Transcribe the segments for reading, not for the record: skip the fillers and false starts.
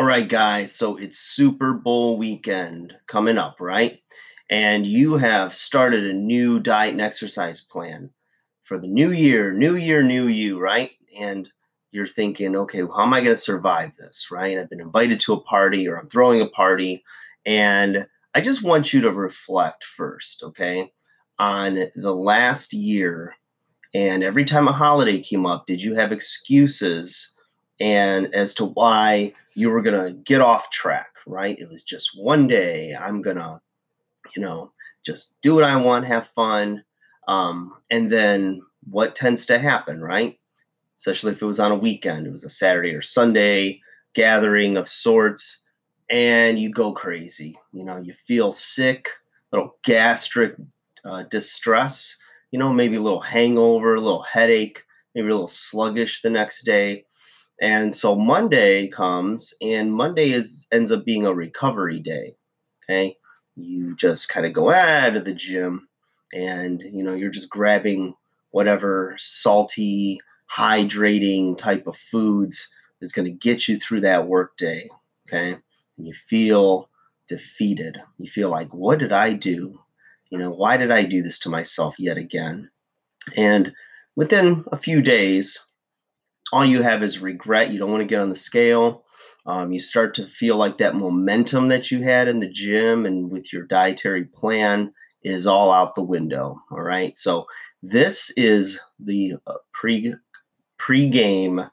All right, guys. So it's Super Bowl weekend coming up, right? And you have started a new diet and exercise plan for the new year, new you, right? And you're thinking, okay, well, how am I going to survive this, right? I've been invited to a party or I'm throwing a party. And I just want you to reflect first, okay, on the last year. And every time a holiday came up, did you have excuses and as to why you were going to get off track, right? It was just one day. I'm going to, you know, just do what I want, have fun. And then what tends to happen, right? Especially if it was on a weekend, it was a Saturday or Sunday gathering of sorts, and you go crazy. You feel sick, little gastric distress, maybe a little hangover, a little headache, maybe a little sluggish the next day. And so Monday comes, and Monday ends up being a recovery day. Okay, you just kind of go out of the gym, and you're just grabbing whatever salty, hydrating type of foods is going to get you through that work day. Okay, and you feel defeated. You feel like, what did I do? Why did I do this to myself yet again? And within a few days, all you have is regret. You don't want to get on the scale. You start to feel like that momentum that you had in the gym and with your dietary plan is all out the window. All right. So this is the pre-game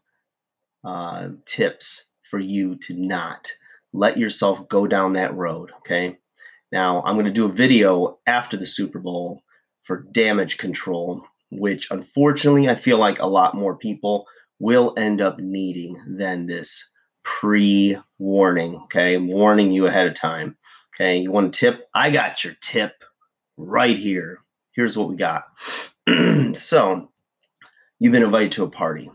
tips for you to not let yourself go down that road. Okay. Now I'm going to do a video after the Super Bowl for damage control, which unfortunately I feel like a lot more people will end up needing than this pre-warning. Okay, I'm warning you ahead of time. Okay, you want a tip? I got your tip right here. Here's what we got. So you've been invited to a party,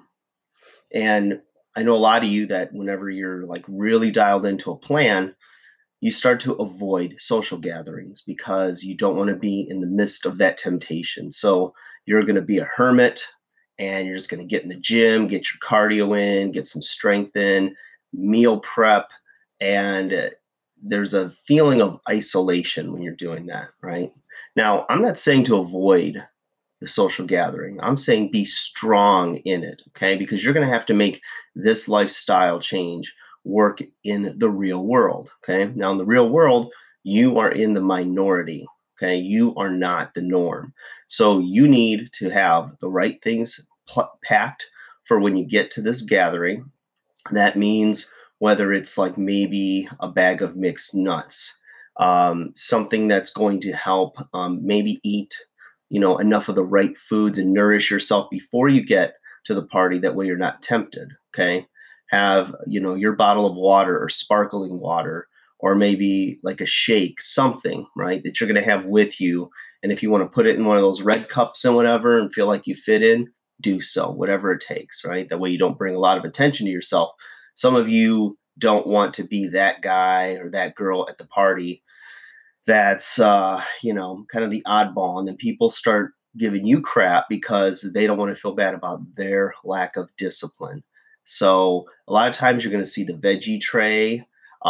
and I know a lot of you that whenever you're like really dialed into a plan, you start to avoid social gatherings because you don't want to be in the midst of that temptation. So you're going to be a hermit and you're just going to get in the gym, get your cardio in, get some strength in, meal prep. And there's a feeling of isolation when you're doing that, right? Now, I'm not saying to avoid the social gathering. I'm saying be strong in it, okay? Because you're going to have to make this lifestyle change work in the real world, okay? Now, in the real world, you are in the minority, okay? You are not the norm. So you need to have the right things packed for when you get to this gathering. That means whether it's like maybe a bag of mixed nuts, something that's going to help maybe eat enough of the right foods and nourish yourself before you get to the party. That way you're not tempted. Okay. Have, your bottle of water or sparkling water, or maybe like a shake, something, right, that you're going to have with you. And if you want to put it in one of those red cups and whatever and feel like you fit in, do so, whatever it takes, right? That way you don't bring a lot of attention to yourself. Some of you don't want to be that guy or that girl at the party that's kind of the oddball, and then people start giving you crap because they don't want to feel bad about their lack of discipline. So a lot of times you're going to see the veggie tray.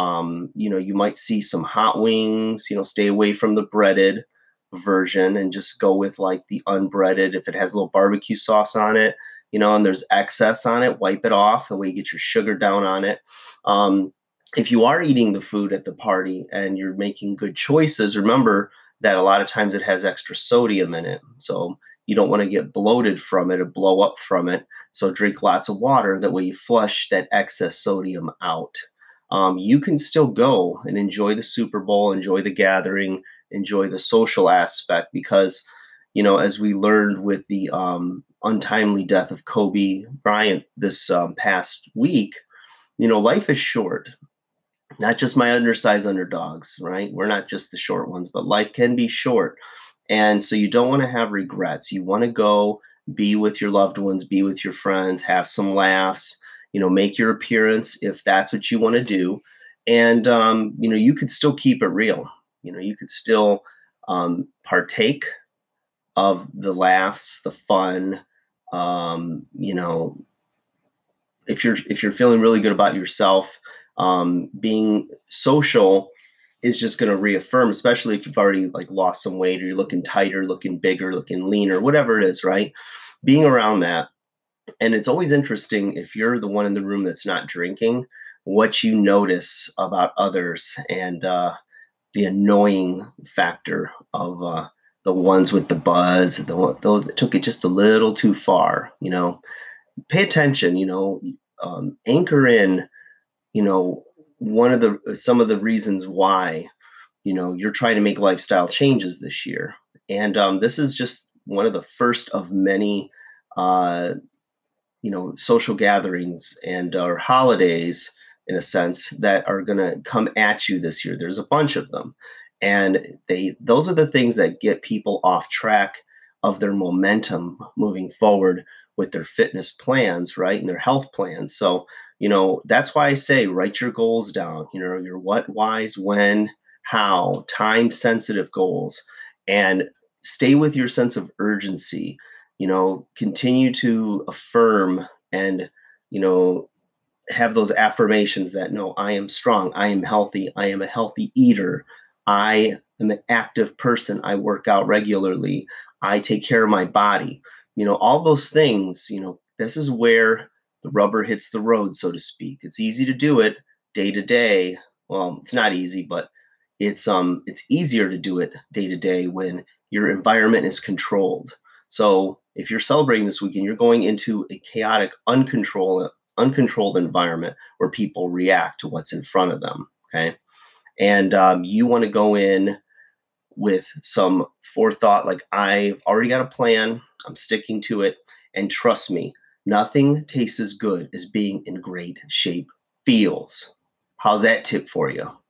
You might see some hot wings. Stay away from the breaded version and just go with like the unbreaded. If it has a little barbecue sauce on it, and there's excess on it, wipe it off. The way you get your sugar down on it. If you are eating the food at the party and you're making good choices, remember that a lot of times it has extra sodium in it. So you don't want to get bloated from it or blow up from it. So drink lots of water. That way you flush that excess sodium out. You can still go and enjoy the Super Bowl, enjoy the gathering, enjoy the social aspect because, as we learned with the untimely death of Kobe Bryant this past week, life is short. Not just my undersized underdogs, right? We're not just the short ones, but life can be short. And so you don't want to have regrets. You want to go be with your loved ones, be with your friends, have some laughs, make your appearance if that's what you want to do. And, you could still keep it real. You could still partake of the laughs, the fun. If you're feeling really good about yourself, Being social is just going to reaffirm, especially if you've already like lost some weight or you're looking tighter, looking bigger, looking leaner, whatever it is, right? Being around that. And it's always interesting if you're the one in the room that's not drinking, what you notice about others and the annoying factor of the ones with the buzz, those that took it just a little too far. Pay attention. Anchor in. One of the some of the reasons why you're trying to make lifestyle changes this year, and this is just one of the first of many uh, social gatherings and or holidays in a sense that are going to come at you this year. There's a bunch of them, and those are the things that get people off track of their momentum moving forward with their fitness plans, right, and their health plans. So that's why I say write your goals down. Your what, whys, when, how, time sensitive goals, and stay with your sense of urgency. Continue to affirm and you know have those affirmations that no, I am strong, I am healthy, I am a healthy eater, I am an active person, I work out regularly, I take care of my body. All those things. This is where the rubber hits the road, so to speak. It's easy to do it day to day. Well, it's not easy, but it's easier to do it day to day when your environment is controlled. So if you're celebrating this weekend, you're going into a chaotic, uncontrolled environment where people react to what's in front of them. Okay. And you want to go in with some forethought, like I've already got a plan, I'm sticking to it. And trust me, nothing tastes as good as being in great shape feels. How's that tip for you?